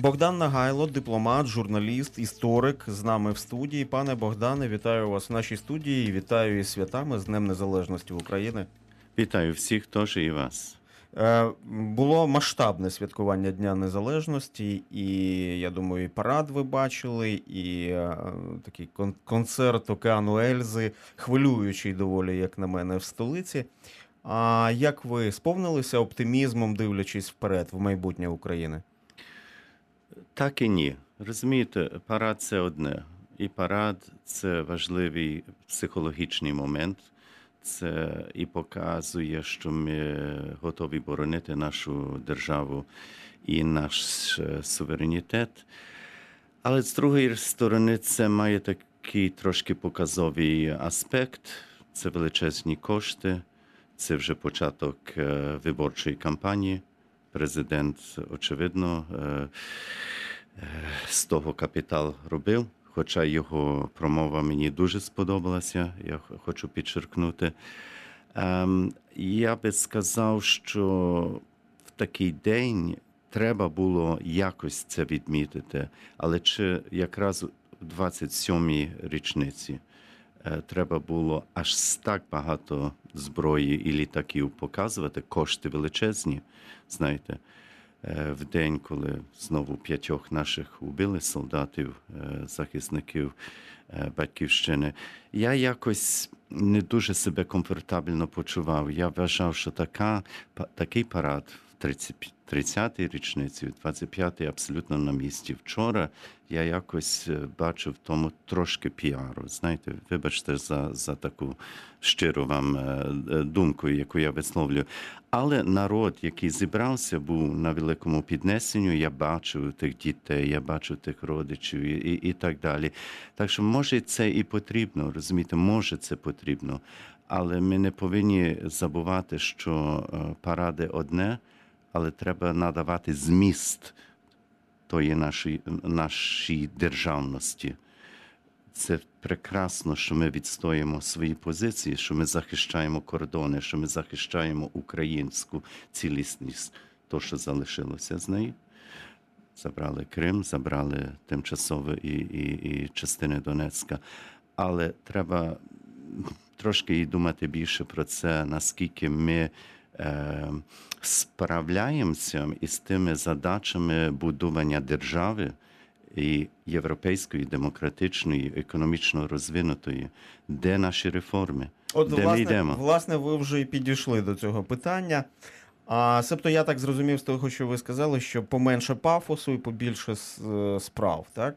Богдан Нагайло, дипломат, журналіст, історик з нами в студії. Пане Богдане, вітаю вас в нашій студії. Вітаю із святами, з Днем Незалежності України. Вітаю всіх, теж і вас. Було масштабне святкування Дня Незалежності, і, я думаю, і парад ви бачили, і такий концерт Океану Ельзи, хвилюючий доволі, як на мене, в столиці. А як ви сповнилися оптимізмом, дивлячись вперед, в майбутнє України? Так і ні. Розумієте, парад – це одне. І парад – це важливий психологічний момент. Це і показує, що ми готові боронити нашу державу і наш суверенітет. Але з другої сторони, це має такий трошки показовий аспект. Це величезні кошти, це вже початок виборчої кампанії. Президент, очевидно, з того капітал робив, хоча його промова мені дуже сподобалася, я хочу підчеркнути. Я би сказав, що в такий день треба було якось це відмітити, але чи якраз у 27-й річниці треба було аж так багато зброї і літаків показувати, кошти величезні, знаєте, в день, коли знову 5 наших убили солдатів, захисників Батьківщини. Я якось не дуже себе комфортабельно почував. Я вважав, що такий парад в 30-й річниці, 25-й абсолютно на місці. Вчора я якось бачив в тому трошки піару. Знаєте, вибачте за таку щиру вам думку, яку я висловлюю. Але народ, який зібрався, був на великому піднесенню. Я бачив тих дітей, я бачив тих родичів і так далі. Так що, може, це і потрібно, розумієте, може це потрібно. Але ми не повинні забувати, що паради одне, але треба надавати зміст тої нашій державності. Це прекрасно, що ми відстоїмо свої позиції, що ми захищаємо кордони, що ми захищаємо українську цілісність, то, що залишилося з нею. Забрали Крим, забрали тимчасово і частини Донецька. Але треба трошки і думати більше про це, наскільки ми справляємося із тими задачами будування держави, і європейської, демократичної, економічно розвинутої. Де наші реформи? Де ми йдемо? Власне, ви вже і підійшли до цього питання. Себто я так зрозумів з того, що ви сказали, що поменше пафосу і побільше справ, так?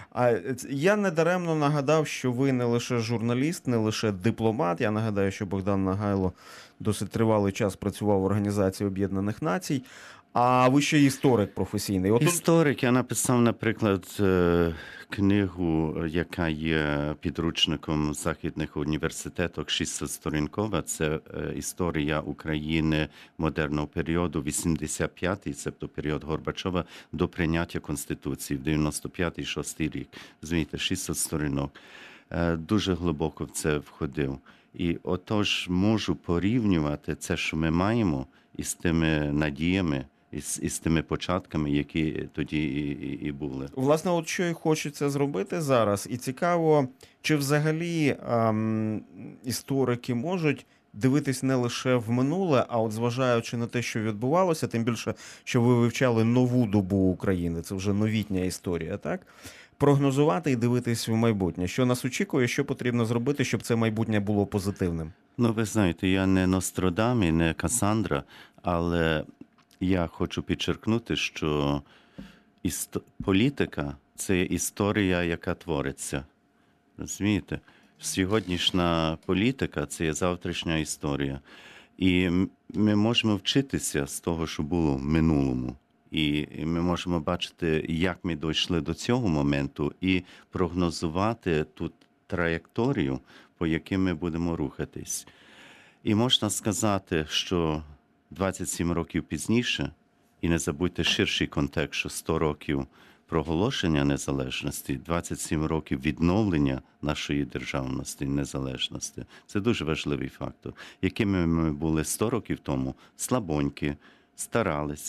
Я недаремно нагадав, що ви не лише журналіст, не лише дипломат. Я нагадаю, що Богдан Нагайло досить тривалий час працював в Організації Об'єднаних Націй. А ви ще історик професійний. Історик. Я написав, наприклад, книгу, яка є підручником західних університетів, 600-сторінкова. Це історія України модерного періоду, 85-й, тобто період Горбачова, до прийняття Конституції в 95-й, 6-й рік. Розумієте, 600 сторінок. Дуже глибоко в це входив. І отож можу порівнювати це, що ми маємо, із тими надіями, із тими початками, які тоді і були. Власне, от що і хочеться зробити зараз. І цікаво, чи взагалі історики можуть дивитись не лише в минуле, а от зважаючи на те, що відбувалося, тим більше, що ви вивчали нову добу України, це вже новітня історія, так? Прогнозувати і дивитись в майбутнє. Що нас очікує, що потрібно зробити, щоб це майбутнє було позитивним? Ну, ви знаєте, я не Нострадам і не Кассандра, але я хочу підчеркнути, що політика – це історія, яка твориться. Розумієте? Сьогоднішня політика – це є завтрашня історія. І ми можемо вчитися з того, що було в минулому. І ми можемо бачити, як ми дійшли до цього моменту, і прогнозувати ту траєкторію, по якій ми будемо рухатись. І можна сказати, що 27 років пізніше, і не забудьте ширший контекст, що 100 років проголошення незалежності, 27 років відновлення нашої державності, незалежності. Це дуже важливий фактор. Якими ми були 100 років тому? Слабонькі, старалися,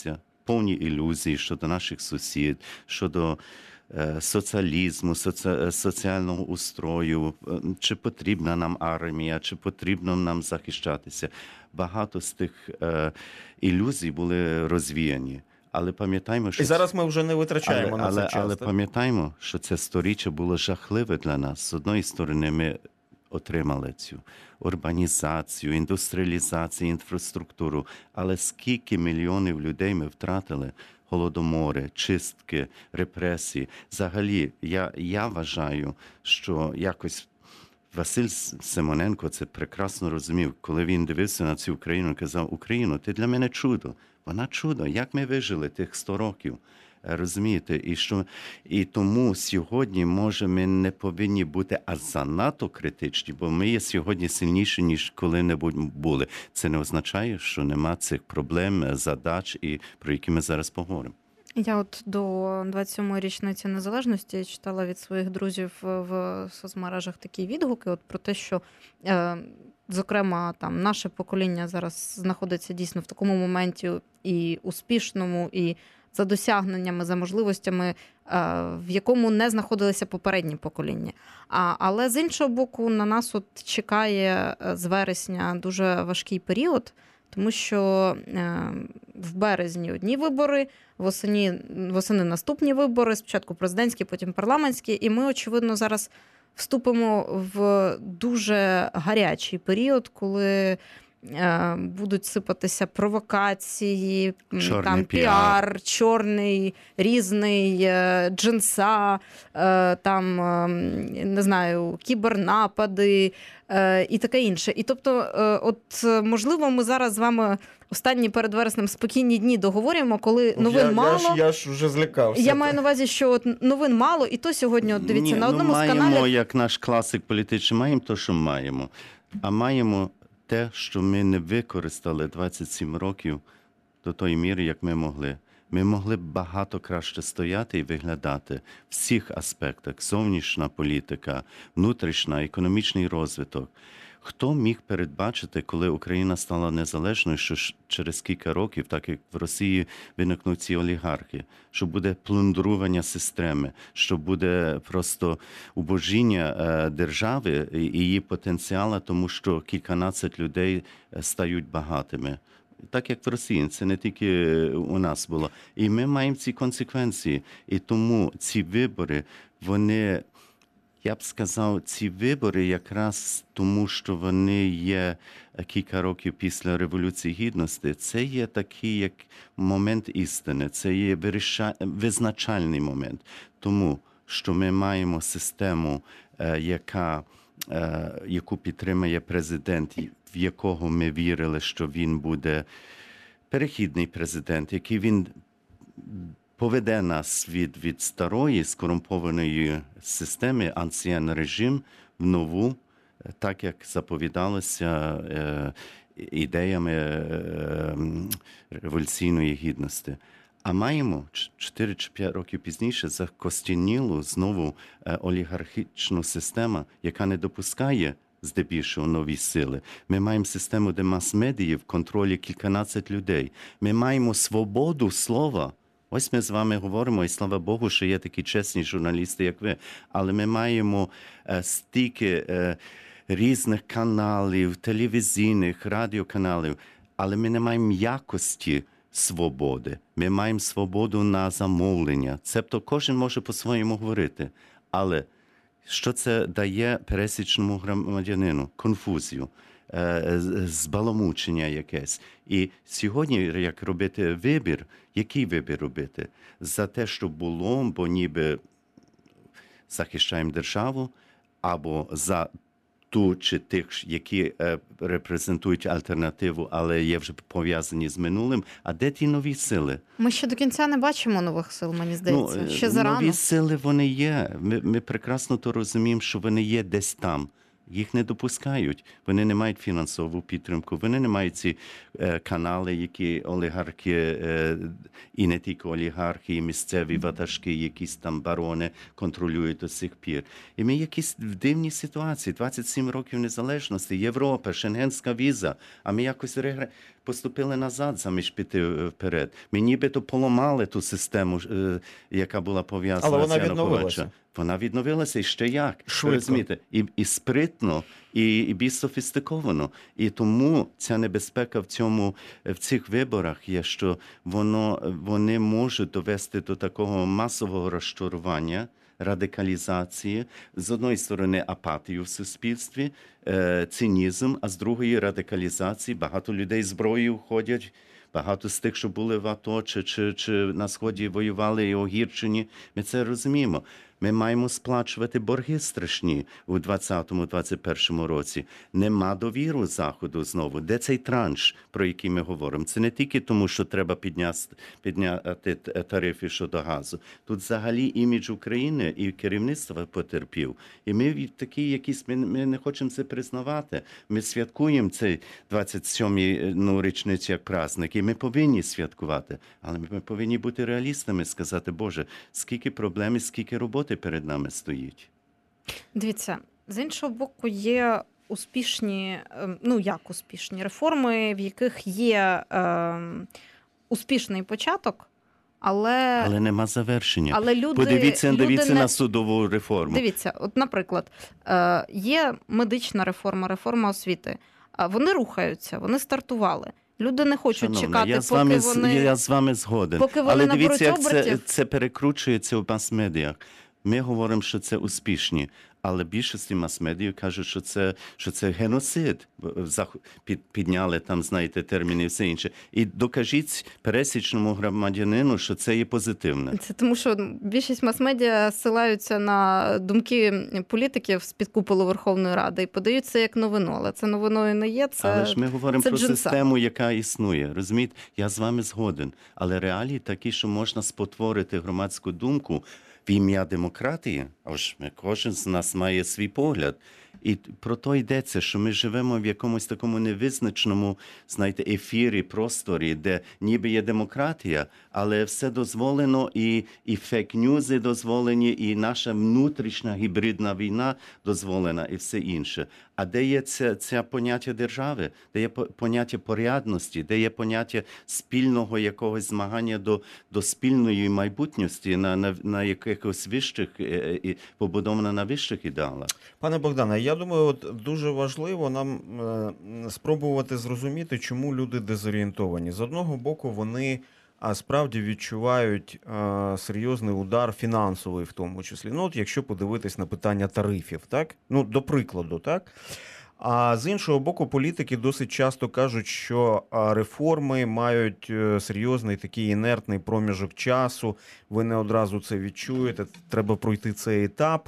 повні ілюзії щодо наших сусід, щодо соціалізму, соціального устрою, чи потрібна нам армія, чи потрібно нам захищатися. Багато з тих ілюзій були розвіяні. Але пам'ятаємо, що І зараз ми вже не витрачаємо на це час. але так? пам'ятаємо, що це сторіччя було жахливе для нас. З одної сторони, ми отримали цю урбанізацію, індустріалізацію, інфраструктуру. Але скільки мільйонів людей ми втратили? Голодомори, чистки, репресії. Взагалі, я вважаю, що якось Василь Симоненко це прекрасно розумів, коли він дивився на цю Україну і казав: Україно, ти для мене чудо. Вона чудо. Як ми вижили тих 100 років? Розумієте? І тому сьогодні, може, ми не повинні бути занадто критичні, бо ми є сьогодні сильніші, ніж коли-небудь були. Це не означає, що нема цих проблем, задач, про які ми зараз поговоримо. Я от до 27-ї річниці незалежності читала від своїх друзів в соцмережах такі відгуки про те, що, зокрема, там наше покоління зараз знаходиться дійсно в такому моменті і успішному, і за досягненнями, за можливостями, в якому не знаходилися попередні покоління. Але з іншого боку, на нас от чекає з вересня дуже важкий період, тому що в березні одні вибори, восени наступні вибори, спочатку президентські, потім парламентські, і ми, очевидно, зараз вступимо в дуже гарячий період, коли будуть сипатися провокації, Чорний піар, чорний, різний, джинса, не знаю, кібернапади і таке інше. І тобто, можливо, ми зараз з вами останні перед вереснем спокійні дні договоримо, коли новин мало. Я ж вже злякався. Я маю на увазі, що новин мало, і то сьогодні, дивіться, на одному з маємо, каналів... як наш класик політичний, маємо те, що маємо. А маємо те, що ми не використали 27 років до тої міри, як ми могли. Ми могли б багато краще стояти і виглядати в всіх аспектах. Зовнішня політика, внутрішня, економічний розвиток. Хто міг передбачити, коли Україна стала незалежною, що через кілька років, так як в Росії виникнуть ці олігархи, що буде плюндрування системи, що буде просто убожіння держави і її потенціалу, тому що кільканадцять людей стають багатими. Так як в Росії, це не тільки у нас було. І ми маємо ці консеквенції. І тому ці вибори, вони... Я б сказав, ці вибори якраз тому, що вони є кілька років після Революції Гідності, це є такий як момент істини, це є визначальний момент. Тому, що ми маємо систему, яку підтримує президент, в якого ми вірили, що він буде перехідний президент, який він поведе нас від старої скорумпованої системи, анцієн режим, в нову, так як заповідалося ідеями революційної гідності. А маємо 4 чи 5 років пізніше закостянілу знову олігархічну систему, яка не допускає здебільшого нові сили. Ми маємо систему, де мас-медії в контролі кільканадцять людей. Ми маємо свободу слова. Ось ми з вами говоримо, і слава Богу, що є такі чесні журналісти, як ви. Але ми маємо стільки різних каналів, телевізійних, радіоканалів, але ми не маємо якості свободи. Ми маємо свободу на замовлення. Цебто кожен може по-своєму говорити. Але що це дає пересічному громадянину? Конфузію, збаламучення якесь. І сьогодні, як робити вибір, який вибір робити? За те, що було, бо ніби захищаємо державу, або за ту чи тих, які репрезентують альтернативу, але є вже пов'язані з минулим. А де ті нові сили? Ми ще до кінця не бачимо нових сил, мені здається. Ще зарано. Нові сили, вони є. Ми прекрасно то розуміємо, що вони є десь там. їх не допускають. Вони не мають фінансову підтримку, вони не мають ці канали, які олігархи, і не тільки олігархи, і місцеві ватажки, якісь там барони контролюють до сих пір. І ми якісь в дивній ситуації. 27 років незалежності, Європа, шенгенська віза, а ми якось поступили назад, замість піти вперед. Ми нібито поламали ту систему, яка була пов'язана Але з вона Януковичем. відновилася. Вона відновилася і ще як. Швидко. Розумієте? І спритно, і більш софістиковано. І тому ця небезпека в цих виборах є, що вони можуть довести до такого масового розчарування, радикалізації, з одної сторони апатію в суспільстві, цинізм, а з другої радикалізації. Багато людей зброєю ходять, багато з тих, що були в АТО чи на Сході воювали і огірчені. Ми це розуміємо. Ми маємо сплачувати борги страшні у 2020-2021 році. Нема довіру Заходу знову. Де цей транш, про який ми говоримо? Це не тільки тому, що треба підняти тарифи щодо газу. Тут взагалі імідж України і керівництва потерпів. І ми такі якісь, ми не хочемо це признавати. Ми святкуємо цей 27-й річницю як праздник, і ми повинні святкувати. Але ми повинні бути реалістами, сказати, Боже, скільки проблем і скільки роботи перед нами стоїть. Дивіться, з іншого боку, є успішні, ну як успішні реформи, в яких є успішний початок, Але нема завершення. але люди Подивіться не... на судову реформу. Дивіться, от, наприклад, є медична реформа, реформа освіти. Вони рухаються, вони стартували. Люди не хочуть Шановна, чекати, я з вами згоден. поки вони Але наберуть дивіться, як обертів. це перекручується в мас-медіях. Ми говоримо, що це успішні, але більшості мас-медіїв кажуть, що це геноцид. Підняли там, знаєте, терміни і все інше. І докажіть пересічному громадянину, що це є позитивне. Це тому, що більшість мас-медіа ссилаються на думки політиків з-під куполу Верховної Ради і подають це як новину. Але це новиною не є. Але ж ми говоримо про джинса. систему, яка існує. Розумієте? Я з вами згоден. Але реалії такі, що можна спотворити громадську думку в ім'я демократії, а ж кожен з нас має свій погляд. І про то йдеться, що ми живемо в якомусь такому невизначеному, знаєте, ефірі, просторі, де ніби є демократія, але все дозволено, і фейк-ньюзи дозволені, і наша внутрішня гібридна війна дозволена, і все інше. А де є це поняття держави, де є поняття порядності, де є поняття спільного якогось змагання до спільної майбутньості на якихось вищих, побудовано на вищих ідеалах? Пане Богдане, я думаю, от дуже важливо нам спробувати зрозуміти, чому люди дезорієнтовані. З одного боку, вони справді відчувають серйозний удар фінансовий в тому числі. Ну, от якщо подивитись на питання тарифів, так? Ну, до прикладу, так? А з іншого боку, політики досить часто кажуть, що реформи мають серйозний такий інертний проміжок часу, ви не одразу це відчуєте, треба пройти цей етап.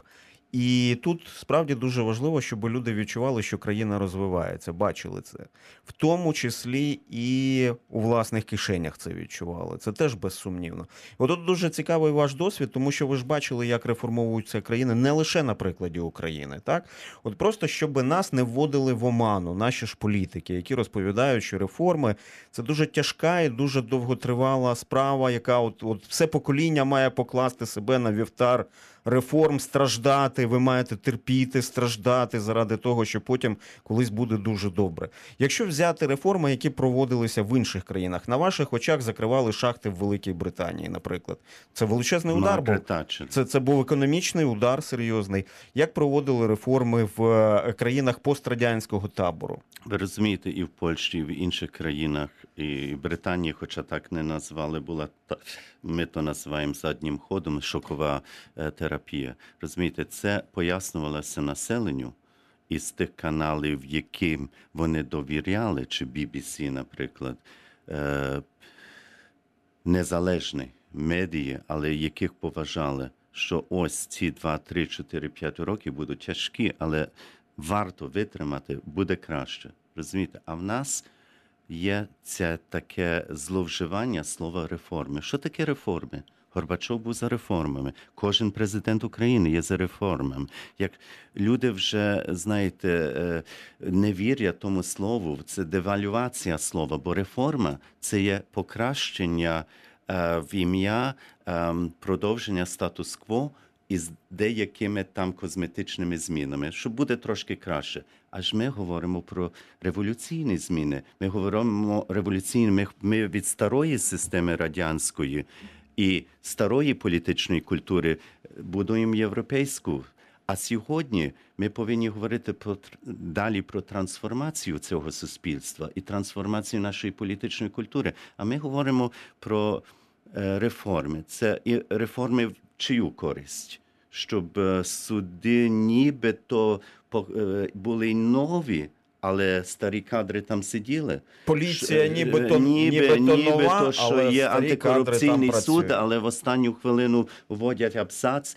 І тут справді дуже важливо, щоб люди відчували, що країна розвивається, бачили це. В тому числі і у власних кишенях це відчували. Це теж безсумнівно. От тут дуже цікавий ваш досвід, тому що ви ж бачили, як реформовуються країни не лише на прикладі України, так? От просто, щоб нас не вводили в оману наші ж політики, які розповідають, що реформи – це дуже тяжка і дуже довготривала справа, яка от все покоління має покласти себе на вівтар реформ, страждати, ви маєте терпіти, страждати заради того, що потім колись буде дуже добре. Якщо взяти реформи, які проводилися в інших країнах, на ваших очах закривали шахти в Великій Британії, наприклад. Це величезний удар був. Це був економічний удар серйозний. Як проводили реформи в країнах пострадянського табору? Ви розумієте, і в Польщі, і в інших країнах, і Британії, хоча так не назвали, була, ми то називаємо заднім ходом, шокова терапія. Розумієте, це пояснювалося населенню із тих каналів, яким вони довіряли, чи BBC, наприклад, незалежні медії, але яких поважали, що ось ці 2, 3, 4, 5 років будуть тяжкі, але варто витримати, буде краще. Розумієте? А в нас є це таке зловживання слова реформи. Що таке реформи? Горбачов був за реформами. Кожен президент України є за реформами. Як люди вже, знаєте, не вірять тому слову, це девальвація слова, бо реформа – це є покращення в ім'я продовження статус-кво із деякими там косметичними змінами, що буде трошки краще. Аж ми говоримо про революційні зміни. Ми говоримо революційні, ми від старої системи радянської і старої політичної культури будуємо європейську. А сьогодні ми повинні говорити далі про трансформацію цього суспільства і трансформацію нашої політичної культури. А ми говоримо про реформи. Це і реформи в чию користь? Щоб суди нібито були нові, але старі кадри там сиділи. Поліція нібито нова, що але є старі кадри там антикорупційний суд, працюють. але в останню хвилину вводять абзац,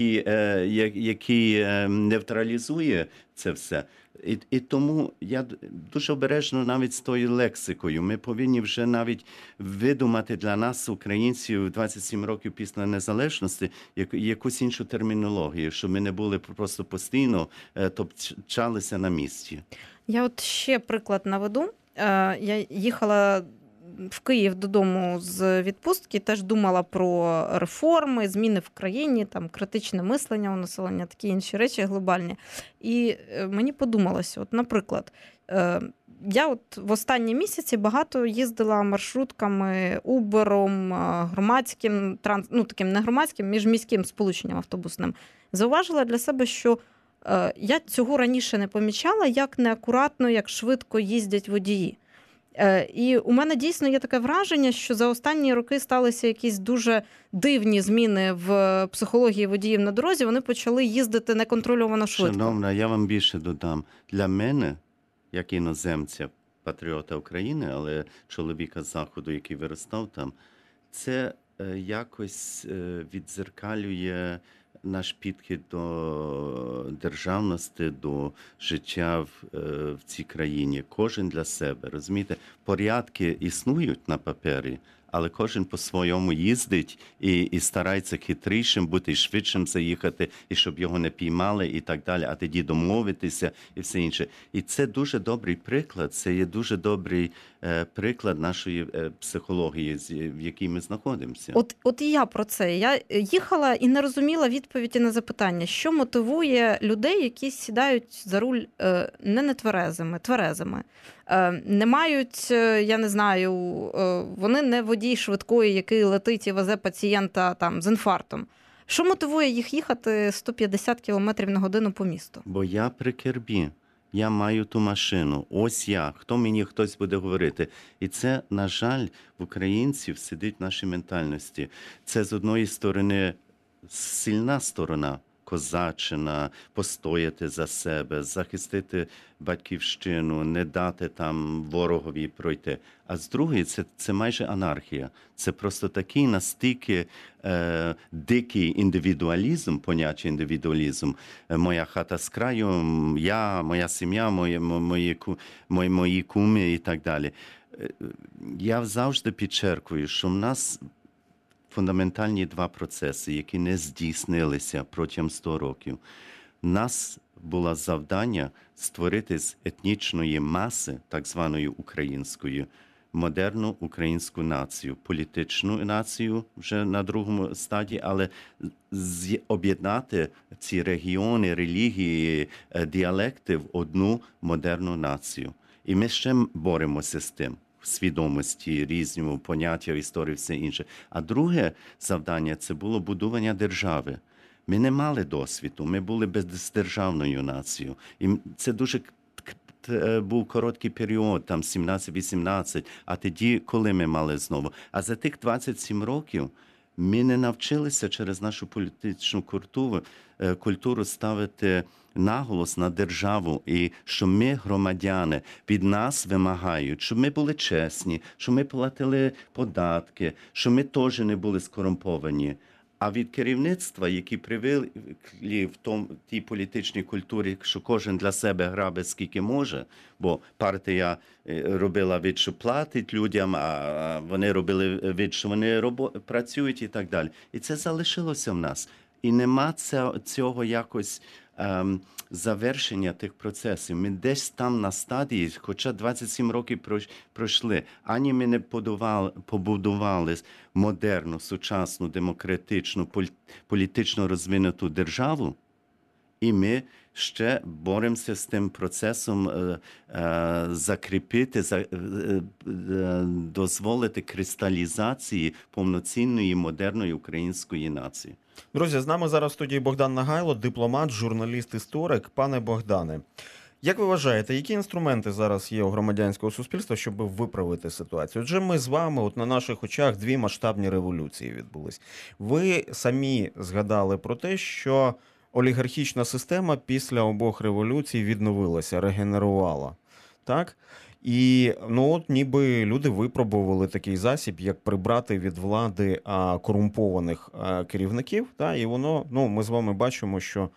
який нейтралізує це все. І тому я дуже обережно навіть з тою лексикою. Ми повинні вже навіть видумати для нас, українців, 27 років після незалежності, якусь іншу термінологію, щоб ми не були просто постійно топчалися на місці. Я от ще приклад наведу. Я їхала в Київ додому з відпустки, теж думала про реформи, зміни в країні, там критичне мислення у населення, такі інші речі глобальні. І мені подумалося, от, наприклад, я от в останні місяці багато їздила маршрутками, Uber, громадським, таким не громадським, міжміським сполученням автобусним. Зауважила для себе, що я цього раніше не помічала, як неакуратно, як швидко їздять водії. І у мене дійсно є таке враження, що за останні роки сталися якісь дуже дивні зміни в психології водіїв на дорозі. Вони почали їздити неконтрольовано швидко. Шановна, я вам більше додам. Для мене, як іноземця, патріота України, але чоловіка з Заходу, який виростав там, це якось віддзеркалює наш підхід до державності, до життя в цій країні. Кожен для себе, розумієте? Порядки існують на папері, але кожен по-своєму їздить і старається хитрішим бути, швидшим заїхати, і щоб його не піймали і так далі, а тоді домовитися і все інше. І це дуже добрий приклад, це є дуже добрий приклад нашої психології, в якій ми знаходимося. От і я про це. Я їхала і не розуміла відповіді на запитання, що мотивує людей, які сідають за руль не нетверезими, тверезими. Не мають, я не знаю, вони не водій швидкої, який летить і везе пацієнта там з інфарктом. Що мотивує їх їхати 150 км на годину по місту? Бо я при кербі. Я маю ту машину. Ось я. Хтось буде говорити. І це, на жаль, в українців сидить в нашій ментальності. Це, з одної сторони, сильна сторона, козаччина, постояти за себе, захистити батьківщину, не дати там ворогові пройти. А з другої, це майже анархія. Це просто такий настільки дикий індивідуалізм, поняття індивідуалізм. Моя хата з краю, моя сім'я, мої куми і так далі. Я завжди підчеркую, що в нас фундаментальні два процеси, які не здійснилися протягом 100 років. У нас було завдання створити з етнічної маси, так званої української, модерну українську націю, політичну націю вже на другому стадії, але об'єднати ці регіони, релігії, діалекти в одну модерну націю. І ми ще боремося з тим. Свідомості, різному поняття, історії, все інше. А друге завдання – це було будування держави. Ми не мали досвіду, ми були бездержавною нацією. І це дуже був короткий період, там 17-18, а тоді, коли ми мали знову. А за тих 27 років ми не навчилися через нашу політичну культуру ставити наголос на державу, і що ми, громадяни, від нас вимагають, щоб ми були чесні, щоб ми платили податки, щоб ми теж не були скорумповані. А від керівництва, які привикли в тій політичній культурі, що кожен для себе грабе скільки може, бо партія робила від, що платить людям, а вони робили від, що вони працюють і так далі. І це залишилося в нас. І нема цього якось завершення тих процесів. Ми десь там на стадії, хоча 27 років пройшли, ані ми не побудували модерну, сучасну, демократичну, політично розвинуту державу, і ми ще боремося з тим процесом закріпити, дозволити кристалізації повноцінної модерної української нації. Друзі, з нами зараз в студії Богдан Нагайло, дипломат, журналіст, історик. Пане Богдане, як ви вважаєте, які інструменти зараз є у громадянського суспільства, щоб виправити ситуацію? Отже, ми з вами, от на наших очах, дві масштабні революції відбулись. Ви самі згадали про те, що олігархічна система після обох революцій відновилася, регенерувала. Так? І от ніби люди випробували такий засіб, як прибрати від влади корумпованих керівників. Та? І воно, ми з вами бачимо, що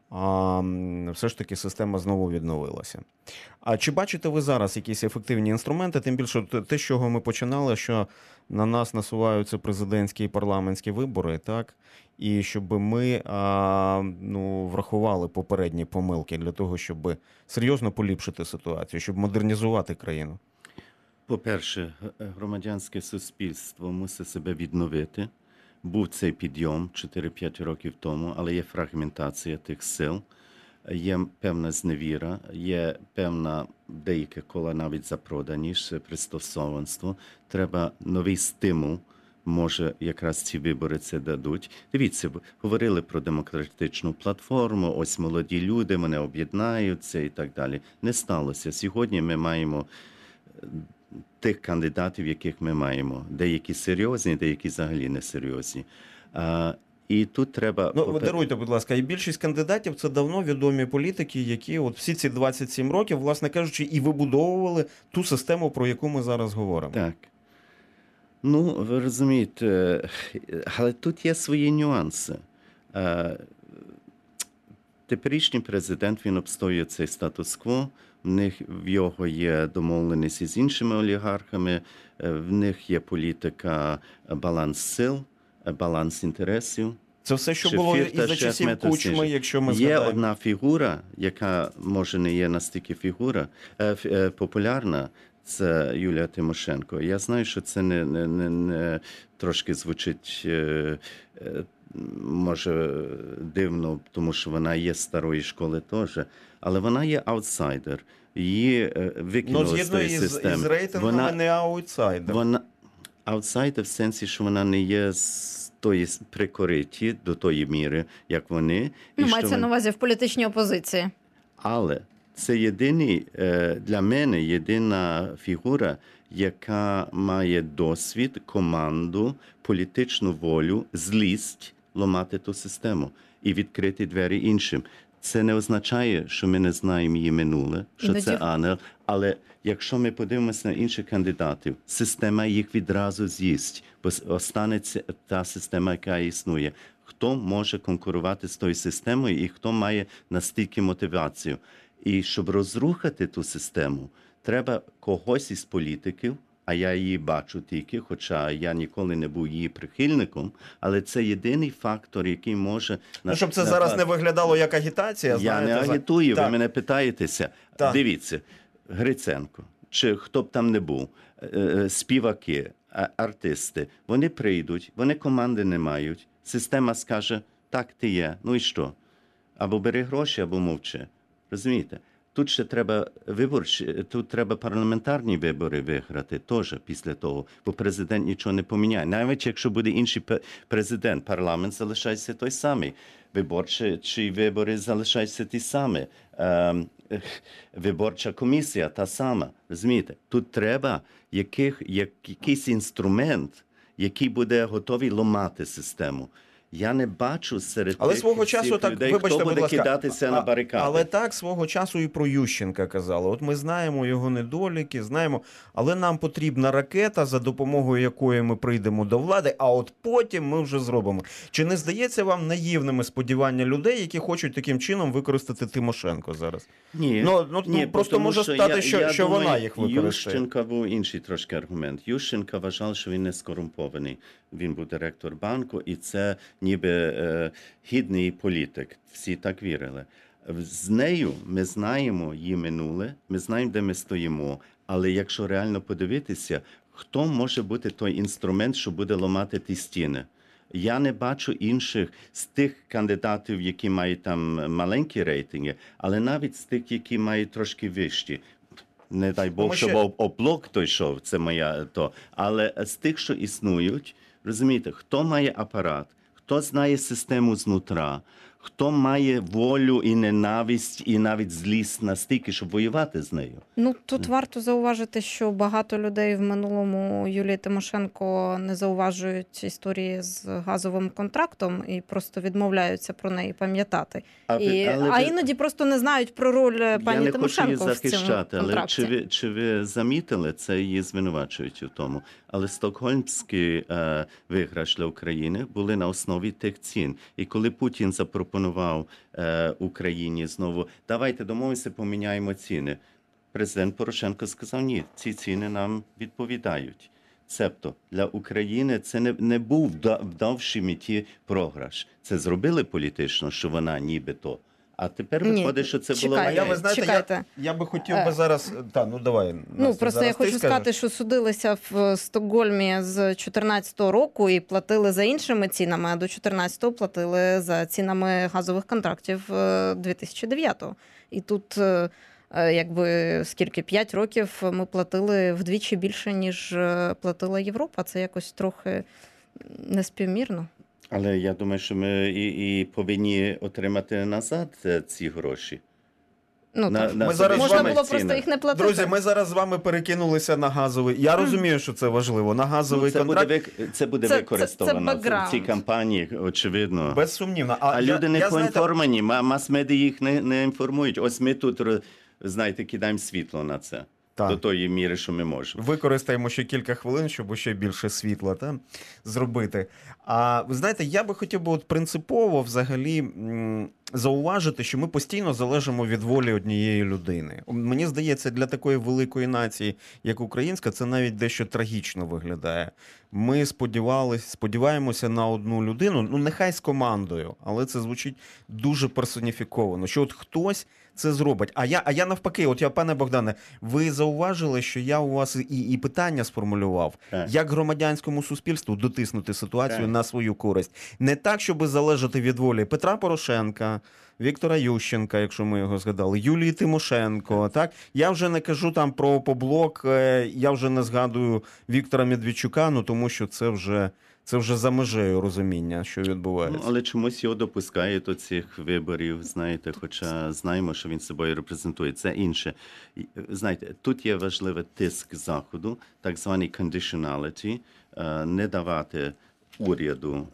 все ж таки система знову відновилася. А чи бачите ви зараз якісь ефективні інструменти? Тим більше те, з чого ми починали, що на нас насуваються президентські і парламентські вибори, так? І щоб ми врахували попередні помилки для того, щоб серйозно поліпшити ситуацію, щоб модернізувати країну. По-перше, громадянське суспільство мусить себе відновити. Був цей підйом 4-5 років тому, але є фрагментація тих сил, є певна зневіра, є певна, деякі кола навіть запродані, пристосованство. Треба новий стимул, може якраз ці вибори це дадуть. Дивіться, говорили про демократичну платформу, ось молоді люди, вони об'єднаються і так далі. Не сталося. Сьогодні ми маємо тих кандидатів, яких ми маємо. Деякі серйозні, деякі взагалі не серйозні. І тут треба... Даруйте, будь ласка, і більшість кандидатів – це давно відомі політики, які от всі ці 27 років, власне кажучи, і вибудовували ту систему, про яку ми зараз говоримо. Так. Ви розумієте, але тут є свої нюанси. Теперішній президент, він обстоює цей статус-кво, в його є домовленості з іншими олігархами, в них є політика, баланс сил, баланс інтересів. Це все, що було і за часів Кучми, якщо ми згадаємо. Є одна фігура, яка, може, не є настільки популярна, це Юлія Тимошенко. Я знаю, що це не трошки звучить, може, дивно, тому що вона є з старої школи теж, але вона є аутсайдер. Її викинули з тої системи. З рейтингами не аутсайдер. Вона аутсайдер в сенсі, що вона не є з тої прикориті до тої міри, як вони. Мається на увазі в політичній опозиції. Але це для мене єдина фігура, яка має досвід, команду, політичну волю, злість ламати ту систему і відкрити двері іншим. Це не означає, що ми не знаємо її минуле, що це ангел. Але якщо ми подивимося на інших кандидатів, система їх відразу з'їсть, бо останеться та система, яка існує. Хто може конкурувати з тою системою і хто має настільки мотивацію? І щоб розрухати ту систему, треба когось із політиків, а я її бачу тільки, хоча я ніколи не був її прихильником, але це єдиний фактор, який може... Щоб це зараз не виглядало як агітація, Я не агітую, ви мене питаєтеся. Так. Дивіться, Гриценко, чи хто б там не був, співаки, артисти, вони прийдуть, вони команди не мають, система скаже, так ти є, ну і що? Або бери гроші, або мовчи. Розумієте? Тут ще треба тут треба парламентарні вибори виграти теж після того, бо президент нічого не поміняє. Навіть якщо буде інший президент, парламент залишається той самий. Виборчі вибори залишаються ті самі. Виборча комісія та сама. Розумієте? Тут треба якийсь інструмент, який буде готовий ламати систему. Я не бачу серед Але тих свого всіх часу, так, людей, вибачте, хто будь буде ласка, кидатися на барикади. але так свого часу і про Ющенка казали. От ми знаємо його недоліки, знаємо, але нам потрібна ракета, за допомогою якої ми прийдемо до влади, а от потім ми вже зробимо. Чи не здається вам наївними сподівання людей, які хочуть таким чином використати Тимошенко зараз? Ні, Ну, просто тому може стати, що думаю, вона їх використає. Ющенка був інший трошки аргумент. Ющенка вважав, що він не скорумпований. Він був директор банку, і це ніби гідний політик. Всі так вірили. З нею ми знаємо її минуле, ми знаємо, де ми стоїмо. Але якщо реально подивитися, хто може бути той інструмент, що буде ламати ті стіни? Я не бачу інших з тих кандидатів, які мають там маленькі рейтинги, але навіть з тих, які мають трошки вищі. Не дай Бог, Тому щоб що- облок той йшов, це моя то. Але з тих, що існують, розумієте, хто має апарат, хто знає систему знутра, хто має волю і ненависть, і навіть злість настільки, щоб воювати з нею. Ну, тут варто зауважити, що багато людей в минулому Юлії Тимошенко не зауважують історії з газовим контрактом і просто відмовляються про неї пам'ятати. А іноді просто не знають про роль Я пані не хочу її Тимошенко в цьому захищати, але контракті. чи ви замітили, це її звинувачують у тому. Але стокгольмський виграш для України були на основі тих цін. І коли Путін запропонував Україні знову, давайте домовимося, поміняємо ціни. Президент Порошенко сказав, ні, ці ціни нам відповідають. Цебто для України це не був в давшій меті програш. Це зробили політично, що вона нібито. А тепер Ні, виходить, що це було чекайте. А я, ви знаєте, Чекайте. я би хотів би зараз... ну давай. Ну, Настя, просто зараз я ти хочу скажеш. сказати, що судилися в Стокгольмі з 2014 року і платили за іншими цінами, а до 2014-го платили за цінами газових контрактів 2009-го. І тут, якби, скільки, 5 років ми платили вдвічі більше, ніж платила Європа. Це якось трохи неспівмірно. Але я думаю, що ми і повинні отримати назад ці гроші. Ну, так. Ми зараз Можна з вами було просто їх не платити. Друзі, ми зараз з вами перекинулися на газовий. Я розумію, що це важливо. На газовий контракт. Це буде Це використовано в бекграунд. цій кампанії, очевидно. Безсумнівно. А люди не поінформовані, мас-медії їх не інформують. Ось ми тут, знаєте, кидаємо світло на це. Так. До тої міри, що ми можемо. Використаємо ще кілька хвилин, щоб ще більше світла зробити. А ви знаєте, я би хотів би принципово взагалі зауважити, що ми постійно залежимо від волі однієї людини. Мені здається, для такої великої нації, як українська, це навіть дещо трагічно виглядає. Ми сподіваємося на одну людину, ну нехай з командою, але це звучить дуже персоніфіковано, що от хтось це зробить. А я навпаки, пане Богдане, ви зауважили, що я у вас і питання сформулював, як громадянському суспільству дотиснути ситуацію на свою користь. Не так, щоб залежати від волі Петра Порошенка, Віктора Ющенка, якщо ми його згадали, Юлії Тимошенко. Так? Я вже не кажу там про Опоблок, я вже не згадую Віктора Медведчука, тому що це вже за межею розуміння, що відбувається. Але чомусь його допускають до цих виборів, знаєте, хоча знаємо, що він собою репрезентує. Це інше. Знаєте, тут є важливий тиск Заходу, так званий conditionality, не давати уряду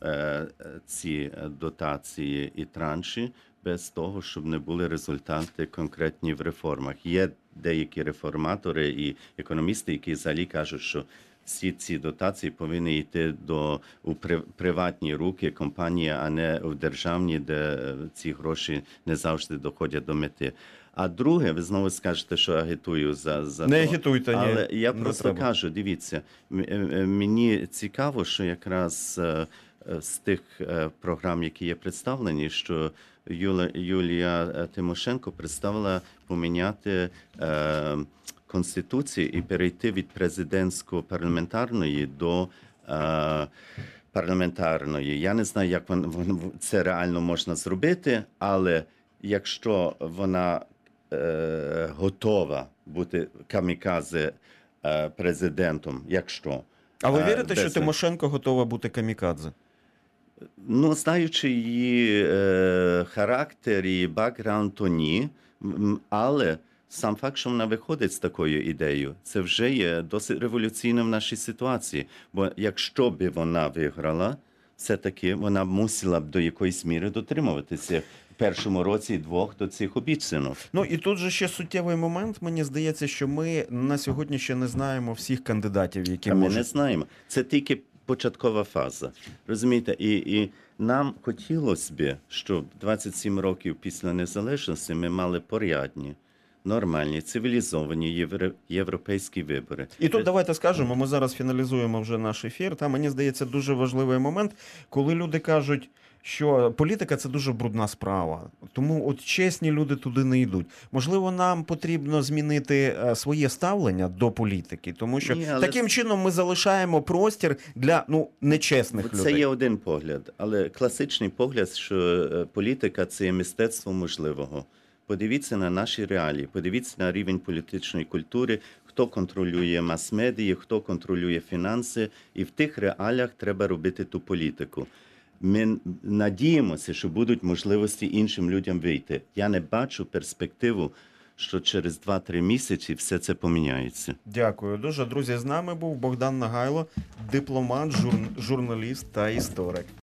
ці дотації і транші без того, щоб не були результати конкретні в реформах. Є деякі реформатори і економісти, які взагалі кажуть, що всі ці дотації повинні йти у приватні руки компанії, а не в державні, де ці гроші не завжди доходять до мети. А друге, ви знову скажете, що агітую за не агітуйте, ні. Але я не просто треба. кажу, дивіться, мені цікаво, що якраз з тих програм, які є представлені, що Юлія Тимошенко представила поміняти Конституції і перейти від президентсько-парламентарної до парламентарної. Я не знаю, як це реально можна зробити, але якщо вона готова бути камікадзе президентом, якщо... А ви вірите, що без- Тимошенко готова бути камікадзе? Ну, знаючи її характер і бекграунд, то ні. Але сам факт, що вона виходить з такою ідеєю, це вже є досить революційно в нашій ситуації. Бо якщо б вона виграла, все-таки вона мусила б до якоїсь міри дотримуватися в першому році і двох до цих обіцянок. Ну і тут же ще суттєвий момент. Мені здається, що ми на сьогодні ще не знаємо всіх кандидатів, які А ми можуть. не знаємо. Це тільки початкова фаза. Розумієте? І нам хотілося б, щоб 27 років після незалежності ми мали порядні, нормальні, цивілізовані європейські вибори. І тут давайте скажемо, ми зараз фіналізуємо вже наш ефір. Та мені здається, дуже важливий момент, коли люди кажуть, що політика це дуже брудна справа. Тому от чесні люди туди не йдуть. Можливо, нам потрібно змінити своє ставлення до політики, тому що Ні, але таким чином ми залишаємо простір для нечесних Це людей. є один погляд, але класичний погляд, що політика – це є мистецтво можливого. Подивіться на наші реалії, подивіться на рівень політичної культури, хто контролює мас-медії, хто контролює фінанси, і в тих реаліях треба робити ту політику. Ми надіємося, що будуть можливості іншим людям вийти. Я не бачу перспективу, що через 2-3 місяці все це поміняється. Дякую дуже. Друзі, з нами був Богдан Нагайло, дипломат, журналіст та історик.